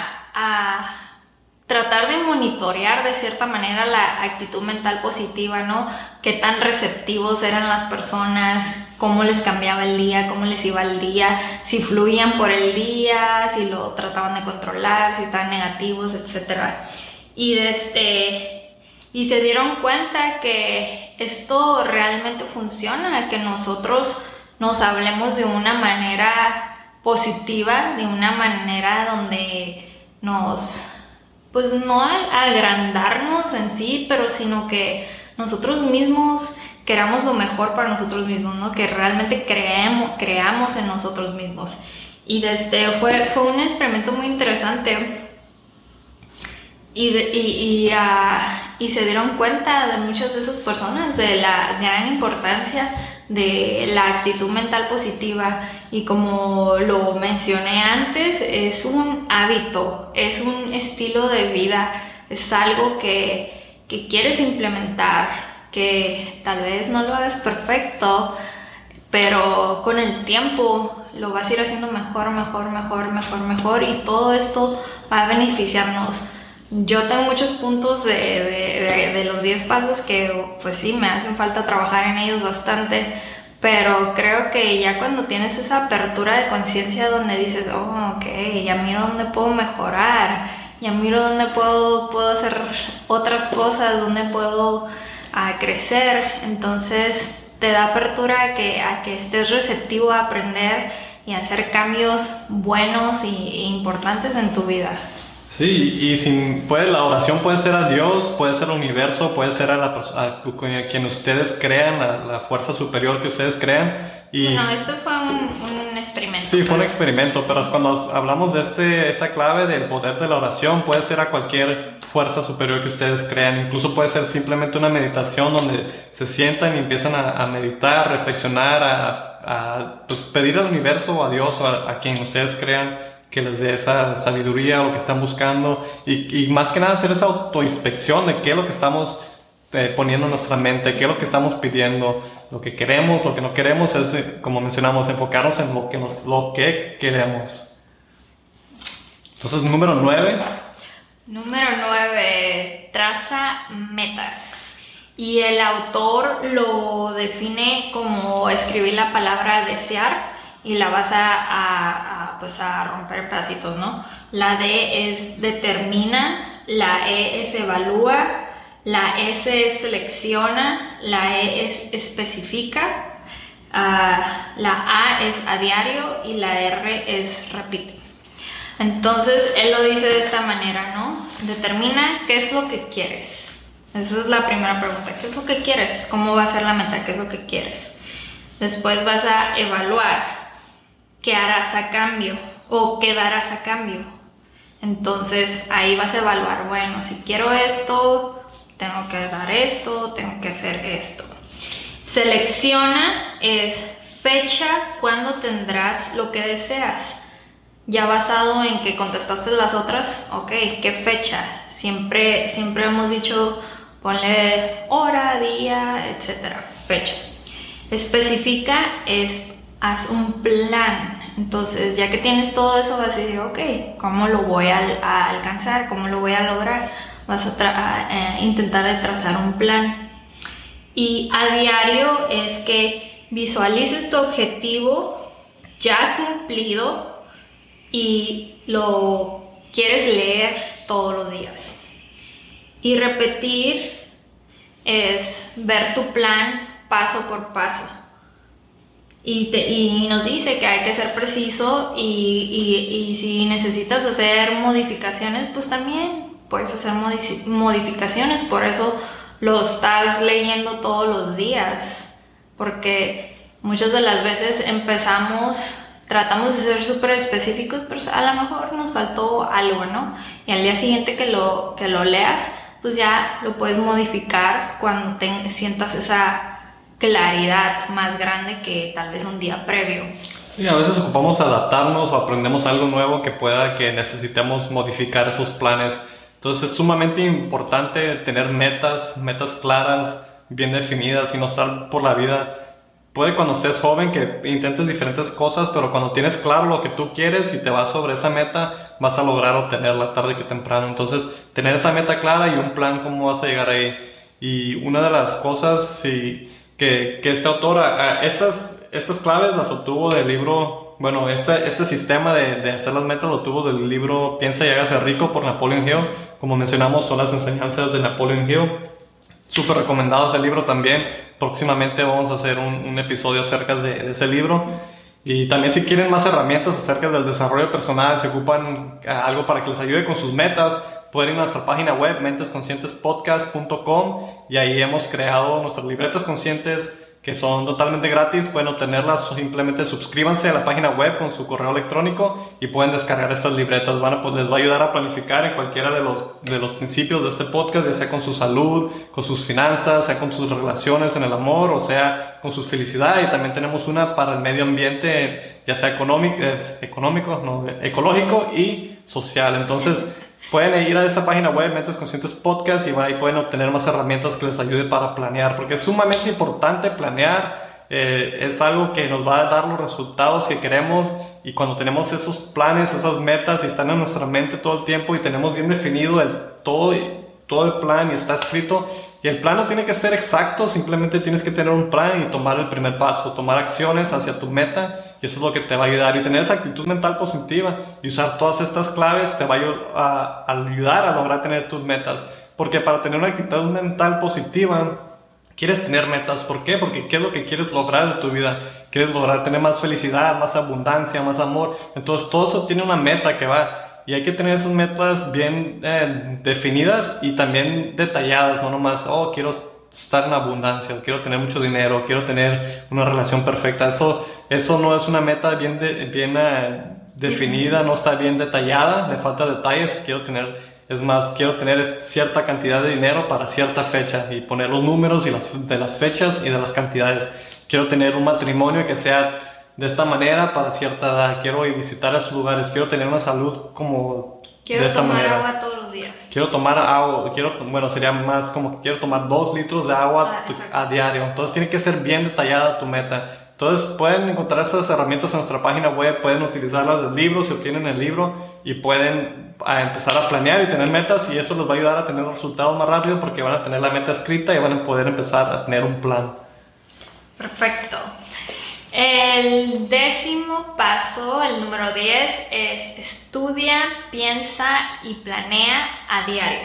a tratar de monitorear de cierta manera la actitud mental positiva, ¿no? Qué tan receptivos eran las personas, cómo les cambiaba el día, cómo les iba el día, si fluían por el día, si lo trataban de controlar, si estaban negativos, etc. Y se dieron cuenta que esto realmente funciona, que nosotros nos hablemos de una manera positiva, de una manera donde pues no agrandarnos en sí, pero sino que nosotros mismos queramos lo mejor para nosotros mismos, ¿no? Que realmente creamos en nosotros mismos. Y fue un experimento muy interesante, y se dieron cuenta de muchas de esas personas de la gran importancia de la actitud mental positiva, y como lo mencioné antes, es un hábito, es un estilo de vida, es algo que quieres implementar, que tal vez no lo hagas perfecto, pero con el tiempo lo vas a ir haciendo mejor, y todo esto va a beneficiarnos. Yo tengo muchos puntos de los 10 pasos que pues sí, me hacen falta trabajar en ellos bastante, pero creo que ya cuando tienes esa apertura de conciencia donde dices, oh, ok, ya miro dónde puedo mejorar, ya miro dónde puedo hacer otras cosas, dónde puedo crecer, entonces te da apertura a que estés receptivo a aprender y a hacer cambios buenos e importantes en tu vida. Sí, y la oración puede ser a Dios, puede ser al universo, puede ser a quien ustedes crean, la fuerza superior que ustedes crean. Bueno, esto fue un experimento. Sí, fue un experimento, pero cuando hablamos de esta clave del poder de la oración, puede ser a cualquier fuerza superior que ustedes crean. Incluso puede ser simplemente una meditación donde se sientan y empiezan a meditar, reflexionar, a pues, pedir al universo o a Dios o a quien ustedes crean que les dé esa sabiduría o lo que están buscando, y más que nada hacer esa autoinspección de qué es lo que estamos poniendo en nuestra mente, qué es lo que estamos pidiendo, lo que queremos, lo que no queremos, es, como mencionamos, enfocarnos en lo que queremos. Entonces, número 9. Número 9, traza metas. Y el autor lo define como escribir la palabra desear y la vas a romper en pedacitos, ¿no? La D es determina, la E es evalúa, la S es selecciona, la E es especifica, la A es a diario y la R es repite. Entonces él lo dice de esta manera, ¿no? Determina qué es lo que quieres. Esa es la primera pregunta. ¿Qué es lo que quieres? ¿Cómo va a ser la meta? ¿Qué es lo que quieres? Después vas a evaluar qué harás a cambio o qué darás a cambio. Entonces ahí vas a evaluar, bueno, si quiero esto, tengo que dar esto, tengo que hacer esto. Selecciona es fecha, cuándo tendrás lo que deseas. Ya basado en que contestaste las otras, ok, ¿qué fecha? Siempre hemos dicho, ponle hora, día, etcétera, fecha. Especifica es haz un plan. Entonces, ya que tienes todo eso, vas a decir, ok, ¿cómo lo voy a alcanzar? ¿Cómo lo voy a lograr? Vas a intentar de trazar un plan. Y a diario es que visualices tu objetivo ya cumplido y lo quieres leer todos los días. Y repetir es ver tu plan paso por paso. Y nos dice que hay que ser preciso y si necesitas hacer modificaciones, pues también puedes hacer modificaciones. Por eso lo estás leyendo todos los días, porque muchas de las veces tratamos de ser súper específicos, pero a lo mejor nos faltó algo, ¿no? Y al día siguiente que lo leas, pues ya lo puedes modificar cuando sientas esa claridad más grande que tal vez un día previo. Sí, a veces ocupamos adaptarnos o aprendemos algo nuevo que necesitemos modificar esos planes. Entonces es sumamente importante tener metas claras, bien definidas y no estar por la vida. Puede cuando estés joven que intentes diferentes cosas, pero cuando tienes claro lo que tú quieres y te vas sobre esa meta, vas a lograr obtenerla tarde que temprano. Entonces tener esa meta clara y un plan cómo vas a llegar ahí. Y una de las cosas que este autor, estas claves las obtuvo del libro, bueno, este sistema de hacer las metas lo obtuvo del libro Piensa y hágase rico por Napoleon Hill. Como mencionamos, son las enseñanzas de Napoleon Hill. Súper recomendado ese libro también. Próximamente vamos a hacer un episodio acerca de ese libro. Y también si quieren más herramientas acerca del desarrollo personal, si ocupan algo para que les ayude con sus metas, pueden ir a nuestra página web mentesconscientespodcast.com y ahí hemos creado nuestras libretas conscientes que son totalmente gratis. Pueden obtenerlas, simplemente suscríbanse a la página web con su correo electrónico y pueden descargar estas libretas. Les va a ayudar a planificar en cualquiera de los principios de este podcast, ya sea con su salud, con sus finanzas, sea con sus relaciones en el amor, o sea con su felicidad. Y también tenemos una para el medio ambiente, ya sea ecológico y social. Entonces pueden ir a esa página web, Mentes Conscientes Podcast, y pueden obtener más herramientas que les ayude para planear, porque es sumamente importante planear. Es algo que nos va a dar los resultados que queremos, y cuando tenemos esos planes, esas metas, y están en nuestra mente todo el tiempo y tenemos bien definido todo el plan y está escrito, y el plan no tiene que ser exacto, simplemente tienes que tener un plan y tomar el primer paso, tomar acciones hacia tu meta, y eso es lo que te va a ayudar. Y tener esa actitud mental positiva y usar todas estas claves te va a ayudar a lograr tener tus metas, porque para tener una actitud mental positiva quieres tener metas. ¿Por qué? Porque ¿qué es lo que quieres lograr de tu vida? Quieres lograr tener más felicidad, más abundancia, más amor. Entonces todo eso tiene una meta que va. Y hay que tener esas metas bien definidas y también detalladas, no nomás, quiero estar en abundancia, quiero tener mucho dinero, quiero tener una relación perfecta. Eso no es una meta bien definida, no está bien detallada, le falta detalles. Quiero tener cierta cantidad de dinero para cierta fecha y poner los números de las fechas y de las cantidades. Quiero tener un matrimonio que sea de esta manera para cierta edad. Quiero ir a visitar estos lugares. Quiero tener una salud de esta manera. Quiero tomar agua todos los días. Quiero tomar agua. Sería más como que quiero tomar 2 litros de agua a diario. Entonces tiene que ser bien detallada tu meta. Entonces pueden encontrar esas herramientas en nuestra página web. Pueden utilizarlas del libro si obtienen el libro, y pueden empezar a planear y tener metas, y eso les va a ayudar a tener resultados más rápido porque van a tener la meta escrita y van a poder empezar a tener un plan. Perfecto. El 10º paso, el número 10, es estudia, piensa y planea a diario.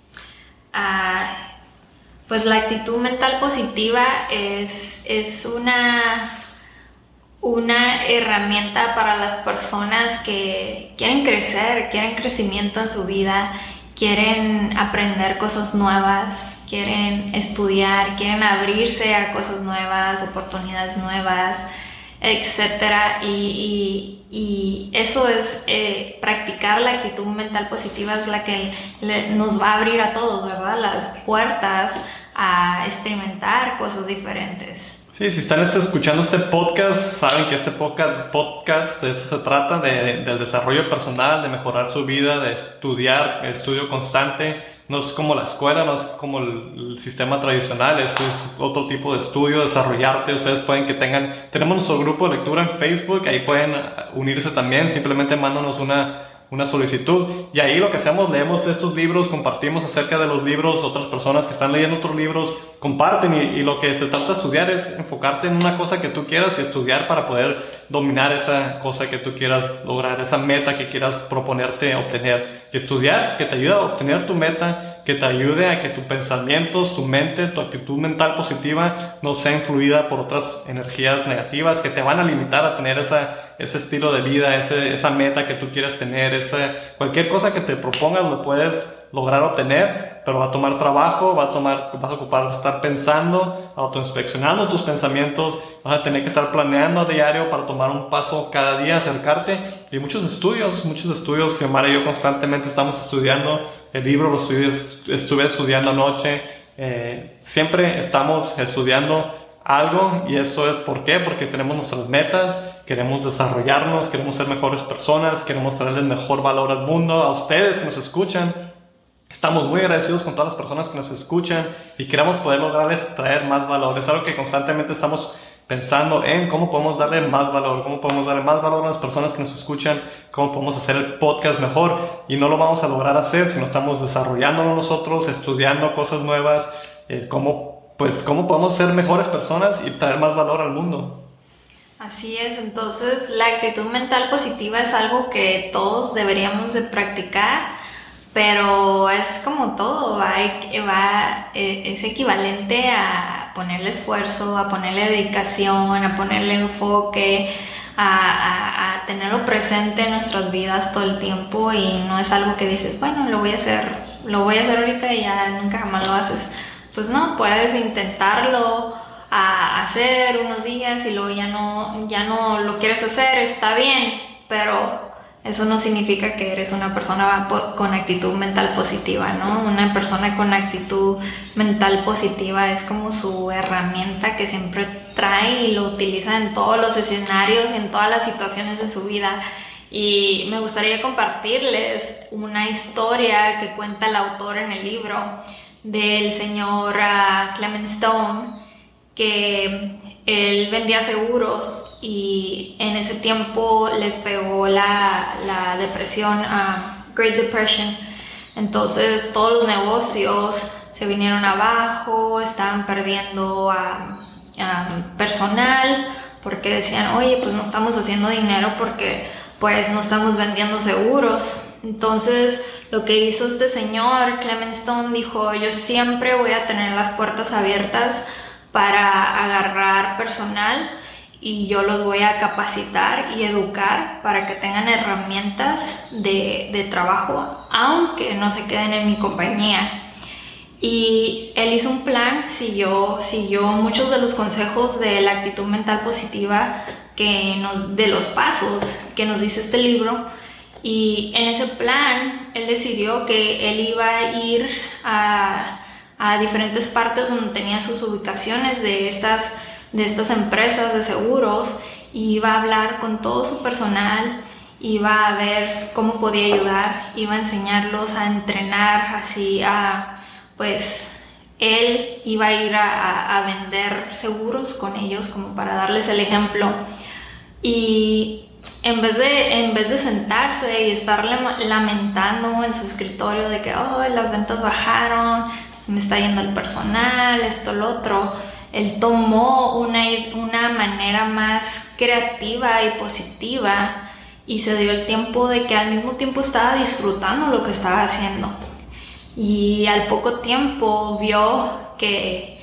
Pues la actitud mental positiva es una herramienta para las personas que quieren crecer, quieren crecimiento en su vida, quieren aprender cosas nuevas, quieren estudiar, quieren abrirse a cosas nuevas, oportunidades nuevas, etc. Y eso es practicar la actitud mental positiva, es la que nos va a abrir a todos, ¿verdad? Las puertas a experimentar cosas diferentes. Sí, si están escuchando este podcast, saben que este podcast de eso se trata, del desarrollo personal, de mejorar su vida, de estudio constante. No es como la escuela, no es como el sistema tradicional, es otro tipo de estudio, desarrollarte. Ustedes tenemos nuestro grupo de lectura en Facebook, ahí pueden unirse también, simplemente mándanos una solicitud, y ahí lo que hacemos, leemos de estos libros, compartimos acerca de los libros. Otras personas que están leyendo otros libros comparten, y lo que se trata de estudiar es enfocarte en una cosa que tú quieras y estudiar para poder dominar esa cosa que tú quieras lograr, esa meta que quieras proponerte obtener. Que estudiar, que te ayude a obtener tu meta, que te ayude a que tus pensamientos, tu mente, tu actitud mental positiva no sea influida por otras energías negativas que te van a limitar a tener ese estilo de vida, esa meta que tú quieras tener. Cualquier cosa que te propongas lo puedes lograr obtener, pero va a tomar trabajo, vas a ocupar de estar pensando, autoinspeccionando tus pensamientos, vas a tener que estar planeando a diario para tomar un paso cada día, acercarte. Y muchos estudios, Xiomara y yo constantemente estamos estudiando. El libro lo estuve estudiando anoche. Siempre estamos estudiando algo, y eso es ¿por qué? Porque tenemos nuestras metas, queremos desarrollarnos, queremos ser mejores personas, queremos traerles mejor valor al mundo, a ustedes que nos escuchan. Estamos muy agradecidos con todas las personas que nos escuchan y queremos poder lograrles traer más valor. Es algo que constantemente estamos pensando en cómo podemos darle más valor, a las personas que nos escuchan, cómo podemos hacer el podcast mejor, y no lo vamos a lograr hacer si no estamos desarrollándonos nosotros, estudiando cosas nuevas, cómo podemos ser mejores personas y traer más valor al mundo. Así es, entonces la actitud mental positiva es algo que todos deberíamos de practicar, pero es como todo, es equivalente a ponerle esfuerzo, a ponerle dedicación, a ponerle enfoque, a tenerlo presente en nuestras vidas todo el tiempo, y no es algo que dices, bueno, lo voy a hacer ahorita y ya nunca jamás lo haces. Pues no, puedes intentarlo a hacer unos días y luego ya no lo quieres hacer, está bien, pero eso no significa que eres una persona con actitud mental positiva, ¿no? Una persona con actitud mental positiva es como su herramienta que siempre trae y lo utiliza en todos los escenarios y en todas las situaciones de su vida. Y me gustaría compartirles una historia que cuenta el autor en el libro del señor Clement Stone, que él vendía seguros y en ese tiempo les pegó la depresión, Great Depression. Entonces todos los negocios se vinieron abajo, estaban perdiendo personal porque decían, oye, pues no estamos haciendo dinero porque pues no estamos vendiendo seguros. Entonces lo que hizo este señor Clement Stone dijo, yo siempre voy a tener las puertas abiertas para agarrar personal y yo los voy a capacitar y educar para que tengan herramientas de trabajo, aunque no se queden en mi compañía. Y él hizo un plan, siguió muchos de los consejos de la actitud mental positiva de los pasos que nos dice este libro. Y en ese plan, él decidió que él iba a ir a diferentes partes donde tenía sus ubicaciones de estas empresas de seguros y iba a hablar con todo su personal, iba a ver cómo podía ayudar, iba a enseñarlos a entrenar así pues él iba a ir a vender seguros con ellos como para darles el ejemplo. Y en vez de sentarse y estar lamentando en su escritorio de que las ventas bajaron, se me está yendo el personal, esto, lo otro, él tomó una manera más creativa y positiva y se dio el tiempo de que al mismo tiempo estaba disfrutando lo que estaba haciendo. Y al poco tiempo vio que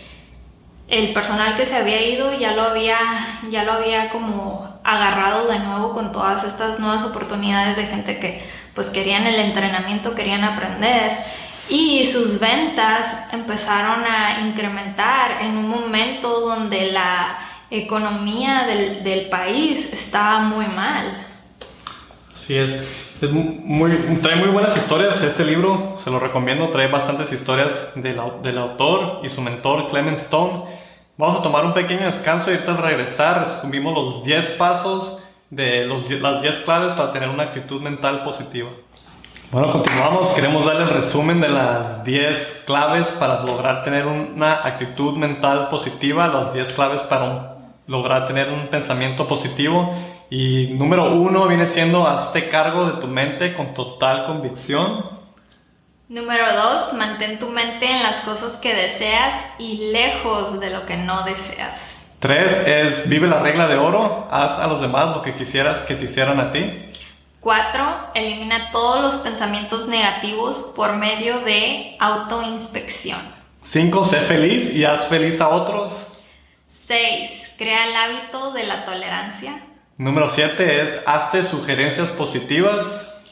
el personal que se había ido ya lo había como agarrado de nuevo con todas estas nuevas oportunidades de gente que pues querían el entrenamiento, querían aprender. Y sus ventas empezaron a incrementar en un momento donde la economía del país estaba muy mal. Así es. Trae muy buenas historias este libro, se lo recomiendo, trae bastantes historias del autor y su mentor Clement Stone. Vamos a tomar un pequeño descanso y ahorita al regresar resumimos los 10 pasos de las 10 claves para tener una actitud mental positiva. Bueno, continuamos. Queremos darle el resumen de las 10 claves para lograr tener una actitud mental positiva, las 10 claves para lograr tener un pensamiento positivo. Y número 1 viene siendo hazte cargo de tu mente con total convicción. Número 2, mantén tu mente en las cosas que deseas y lejos de lo que no deseas. 3 es vive la regla de oro, haz a los demás lo que quisieras que te hicieran a ti. 4, elimina todos los pensamientos negativos por medio de autoinspección. 5, sé feliz y haz feliz a otros. 6, crea el hábito de la tolerancia. Número 7 es hazte sugerencias positivas.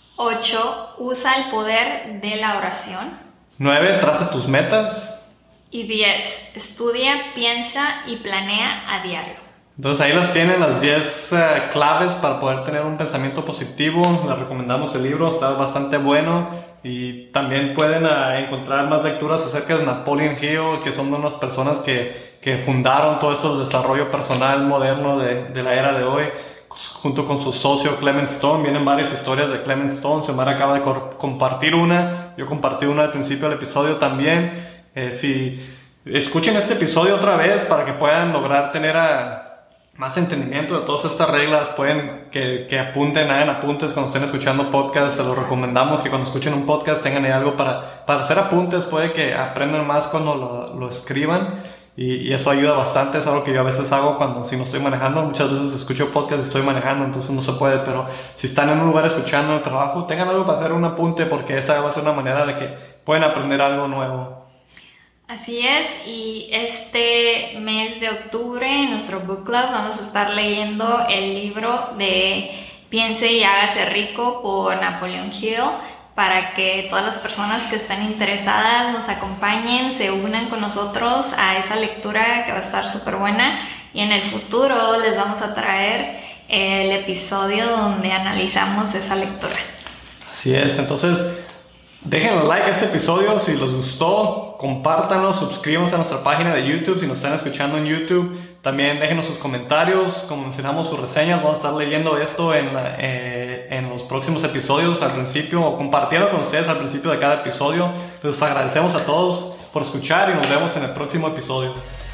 8, usa el poder de la oración. 9, traza tus metas. Y 10, estudia, piensa y planea a diario. Entonces ahí las tienen, las 10 claves para poder tener un pensamiento positivo. Les recomendamos el libro, está bastante bueno. Y también pueden encontrar más lecturas acerca de Napoleon Hill, que son unas personas que fundaron todo esto del desarrollo personal moderno de la era de hoy, junto con su socio Clement Stone. Vienen varias historias de Clement Stone. Xiomara acaba de compartir una, yo compartí una al principio del episodio también. Si escuchen este episodio otra vez para que puedan lograr tener más entendimiento de todas estas reglas, pueden que apunten, hagan apuntes cuando estén escuchando podcasts. Se los recomendamos que cuando escuchen un podcast tengan ahí algo para hacer apuntes. Puede que aprendan más cuando lo escriban y eso ayuda bastante. Es algo que yo a veces hago si no estoy manejando. Muchas veces escucho podcast y estoy manejando, entonces no se puede, pero si están en un lugar escuchando el trabajo, tengan algo para hacer un apunte, porque esa va a ser una manera de que pueden aprender algo nuevo. Así es, y este mes de octubre en nuestro book club vamos a estar leyendo el libro de Piense y hágase rico por Napoleon Hill para que todas las personas que estén interesadas nos acompañen, se unan con nosotros a esa lectura que va a estar súper buena, y en el futuro les vamos a traer el episodio donde analizamos esa lectura. Así es, entonces déjenle like a este episodio si les gustó, compártanlo, suscríbanse a nuestra página de YouTube si nos están escuchando en YouTube. También déjenos sus comentarios, como mencionamos, sus reseñas. Vamos a estar leyendo esto en los próximos episodios al principio, o compartiendo con ustedes al principio de cada episodio. Les agradecemos a todos por escuchar y nos vemos en el próximo episodio.